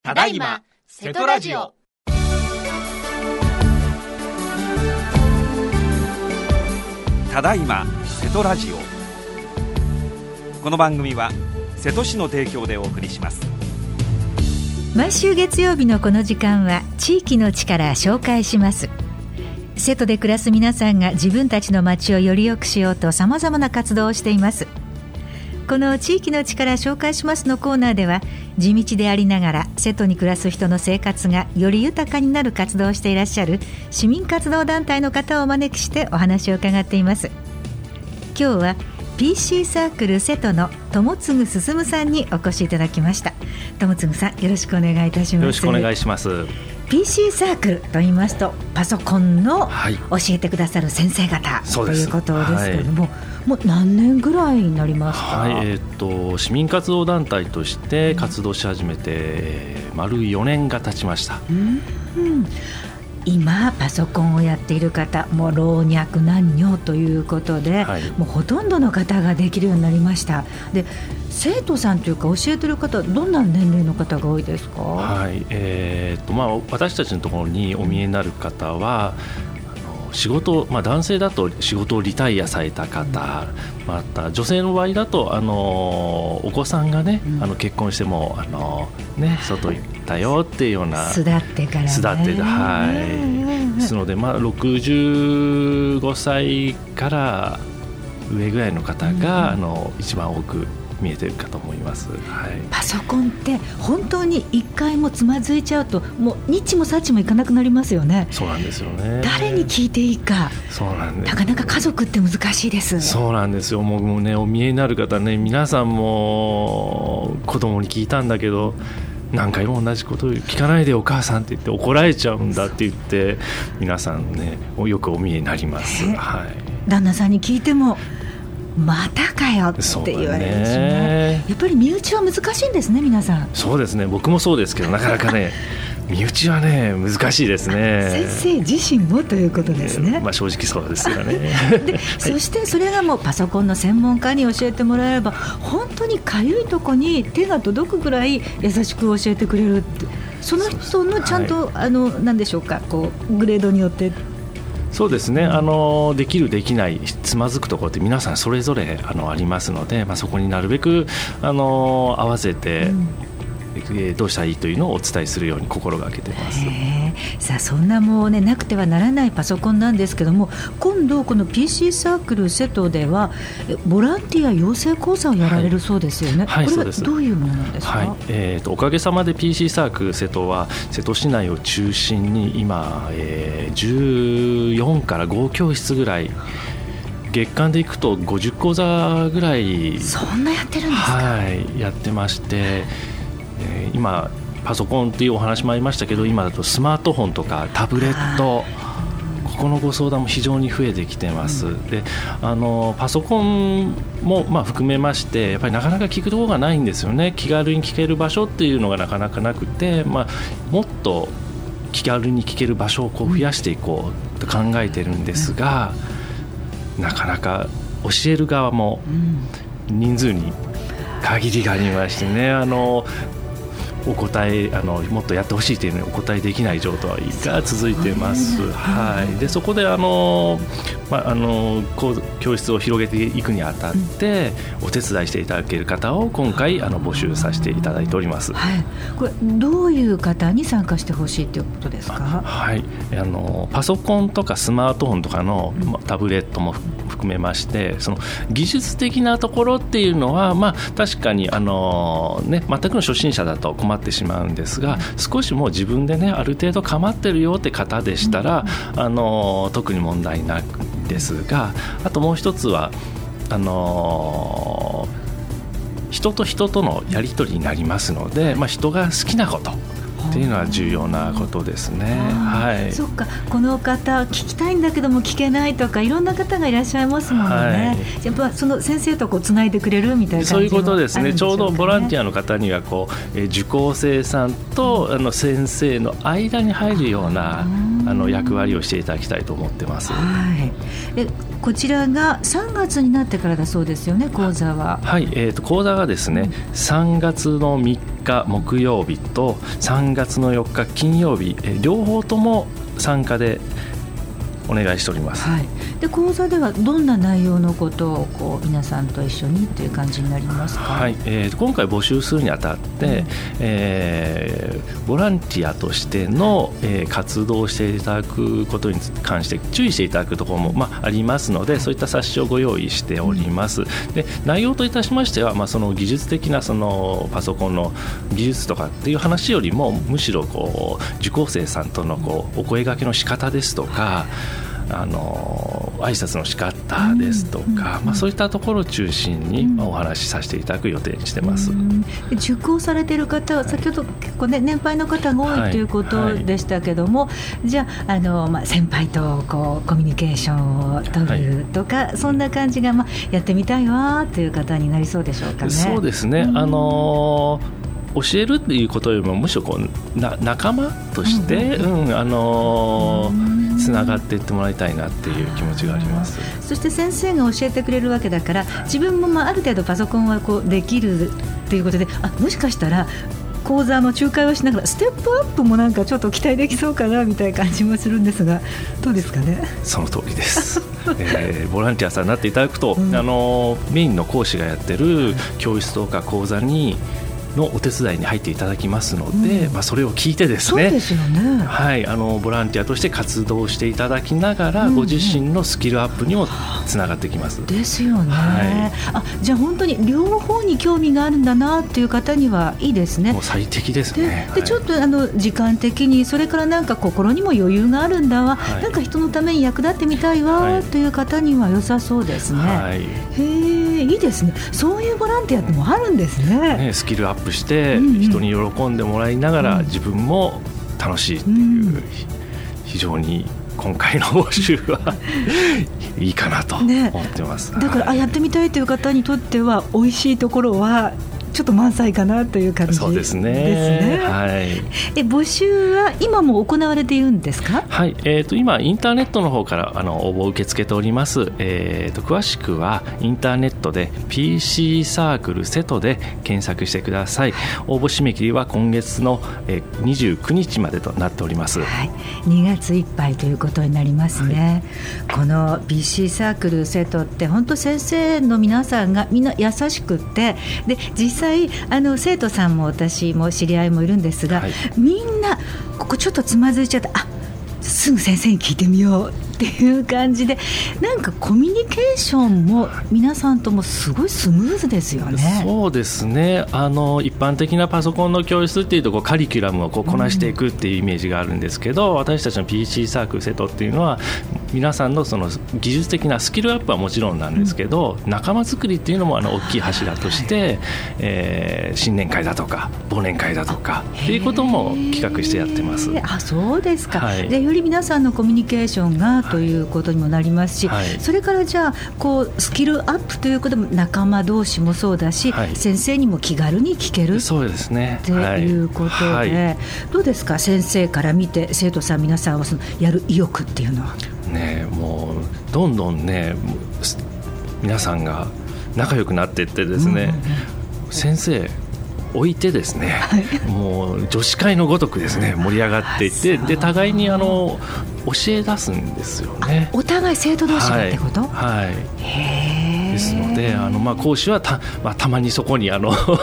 ただいま瀬戸ラジオ。 ただいま瀬戸ラジオ。この番組は瀬戸市の提供でお送りします。 毎週月曜日のこの時間は地域の力紹介します。瀬戸で暮らす皆さんが自分たちの街をより良くしようとさまざまな活動をしています。この地域の力紹介しますのコーナーでは、地道でありながら瀬戸に暮らす人の生活がより豊かになる活動をしていらっしゃる市民活動団体の方をお招きしてお話を伺っています。今日は PC サークル瀬戸の友次進さんにお越しいただきました。友次さん、よろしくお願いいたします。 よろしくお願いします。 PC サークルと言いますと、パソコンの教えてくださる先生方、ということですけれども、もう何年ぐらいになりますか？ 市民活動団体として活動し始めて、丸4年が経ちました。 今パソコンをやっている方も老若男女ということで、もうほとんどの方ができるようになりました。で、生徒さんというか教えてる方、どんな年齢の方が多いですか？ 私たちのところにお見えになる方は仕事、男性だと仕事をリタイアされた方、また女性の場合だとお子さんがね、結婚しても外行ったよっていうような、 巣立ってからね、 ですので、65歳から上ぐらいの方が、一番多く見えてるかと思います。 パソコンって本当に一回もつまずいちゃうと、もう日もさちもいかなくなりますよね。 そうなんですよね。 誰に聞いていいか、なかなか家族って難しいです。 そうなんですよ。もうね、お見えになる方ね、皆さんも子供に聞いたんだけど、何回も同じことを聞かないでお母さんって言って怒られちゃうんだって言って、皆さんね、よくお見えになります。 旦那さんに聞いてもまたかよって言われるしね。やっぱり身内は難しいんですね、皆さん。 そうですね、僕もそうですけど、なかなかね身内はね難しいですね。 先生自身もということですね。 正直そうですよね。 で、そしてそれがもうパソコンの専門家に教えてもらえれば、本当にかゆいとこに手が届くぐらい優しく教えてくれるって、その人のちゃんと、何でしょうか、グレードによって。 そうですね、できるできないつまずくところって皆さんそれぞれありますので、そこになるべく合わせて、どうしたらいいというのをお伝えするように心がけています。 さあ、そんなもうね、なくてはならないパソコンなんですけども、今度この PC サークル瀬戸ではボランティア養成講座をやられるそうですよね。これはどういうものなんですか？ おかげさまで PC サークル瀬戸は瀬戸市内を中心に今、14から5教室ぐらい、月間でいくと50講座ぐらい、 そんなやってるんですか？ やってまして、今パソコンっていうお話もありましたけど、今だとスマートフォンとかタブレット、ここのご相談も非常に増えてきてます。で、パソコンも含めまして、やっぱりなかなか聞くところがないんですよね。気軽に聞ける場所っていうのがなかなかなくて、もっと気軽に聞ける場所を増やしていこうと考えてるんですが、なかなか教える側も人数に限りがありましてね、お答えもっとやってほしいというのにお答えできない状態が続いています。で、そこで教室を広げていくにあたってお手伝いしていただける方を今回募集させていただいております。 これどういう方に参加してほしいということですか？ パソコンとかスマートフォンとかのタブレットも含めまして、その技術的なところっていうのは、確かに全くの初心者だと困ってしまうんですが、少しもう自分でね、ある程度構ってるよって方でしたら、特に問題ないんですが、あともう一つは人と人とのやり取りになりますので、人が好きなことっていうのは重要なことですね。 そっか、この方聞きたいんだけども聞けないとか、いろんな方がいらっしゃいますもんね。やっぱその先生とつないでくれるみたいな感じもあるんでしょうかね。そういうことですね。 ちょうどボランティアの方には受講生さんと先生の間に入るような役割をしていただきたいと思ってます。 こちらが3月になってからだそうですよね、講座は。 はい、講座がですね、3月の3日木曜日と3月の4日金曜日、両方とも参加でお願いしております。 で講座ではどんな内容のことを皆さんと一緒にという感じになりますか？ 今回募集するにあたって、ボランティアとしての、活動をしていただくことに関して注意していただくところも、ありますので、そういった冊子をご用意しております。で内容といたしましては、その技術的なそのパソコンの技術とかっていう話よりも、むしろ受講生さんとのお声掛けの仕方ですとか、挨拶の仕方ですとか、そういったところを中心にお話しさせていただく予定にしてます。 受講されている方は先ほど結構、年配の方が多いということでしたけども、じゃあ、先輩とコミュニケーションを取るとか、そんな感じが、やってみたいわという方になりそうでしょうかね。 そうですね、教えるっていうことよりもむしろ仲間として、つながっていってもらいたいなっていう気持ちがあります。 そして先生が教えてくれるわけだから、自分もある程度パソコンはできるっていうことで、もしかしたら講座の仲介をしながらステップアップもなんかちょっと期待できそうかなみたいな感じもするんですが、どうですかね？ その通りです、ボランティアさんになっていただくと、メインの講師がやってる教室とか講座にのお手伝いに入っていただきますので、それを聞いてですね、 そうですよね、 ボランティアとして活動していただきながら、ご自身のスキルアップにもつながってきます。 ですよね、じゃあ本当に両方に興味があるんだなっていう方にはいいですね。 もう最適ですね。 でちょっと時間的に、それからなんか心にも余裕があるんだわ、なんか人のために役立ってみたいわ、という方には良さそうですね。いいですね。そういうボランティアってもあるんですね。 スキルアップして人に喜んでもらいながら、自分も楽しいっていう、非常に今回の募集はいいかなと思ってます。 だからやってみたいという方にとっては、美味しいところはちょっと満載かなという感じですね。 そうですね。 募集は今も行われているんですか？ 今インターネットの方から応募を受け付けております。詳しくはインターネットで PC サークル瀬戸で検索してください。応募締め切りは今月の29日までとなっております。 2月いっぱいということになりますね。この PC サークル瀬戸って本当先生の皆さんがみんな優しくって、で実際生徒さんも私も知り合いもいるんですが、みんなここちょっとつまずいちゃった、すぐ先生に聞いてみようっていう感じで、なんかコミュニケーションも皆さんともすごいスムーズですよね。 そうですね。一般的なパソコンの教室っていうとカリキュラムをこなしていくっていうイメージがあるんですけど、私たちの PC サークル瀬戸っていうのは皆さんのその技術的なスキルアップはもちろんなんですけど、仲間作りっていうのも大きい柱として、新年会だとか忘年会だとかっていうことも企画してやってます。 そうですか。でより皆さんのコミュニケーションがということにもなりますし、それからじゃあスキルアップということも仲間同士もそうだし、先生にも気軽に聞ける、 そうですね、 っていうことで、どうですか、先生から見て生徒さん皆さんはそのやる意欲っていうのは。 もうどんどん皆さんが仲良くなっていってですね、先生置いてですね、もう女子会のごとくですね盛り上がっていって、で互いに教え出すんですよね。お互い生徒同士がってこと？ですので講師はたまにそこに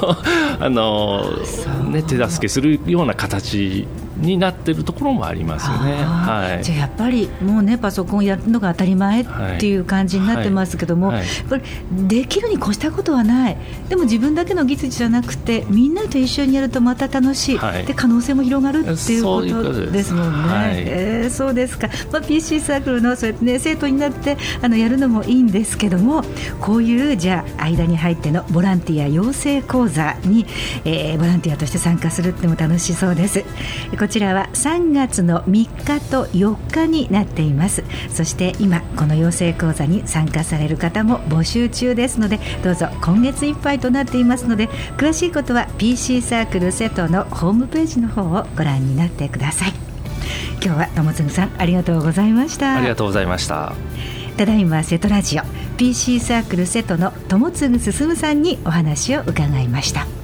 手助けするような形になっているところもありますね。 じゃあやっぱりもうねパソコンやるのが当たり前っていう感じになってますけども、これできるに越したことはない。でも自分だけの技術じゃなくてみんなと一緒にやるとまた楽しい、で可能性も広がるっていうことですもんね。そうですか。PC サークルのそうやって、生徒になってやるのもいいんですけども、こういうじゃあ間に入ってのボランティア養成講座に、ボランティアとして参加するっても楽しそうです。こちらは3月の3日と4日になっています。そして今この養成講座に参加される方も募集中ですので、どうぞ今月いっぱいとなっていますので、詳しいことは PC サークル瀬戸のホームページの方をご覧になってください。 今日は友次さんありがとうございました。 ありがとうございました。 ただいま瀬戸ラジオ PC サークル瀬戸の友次進さんにお話を伺いました。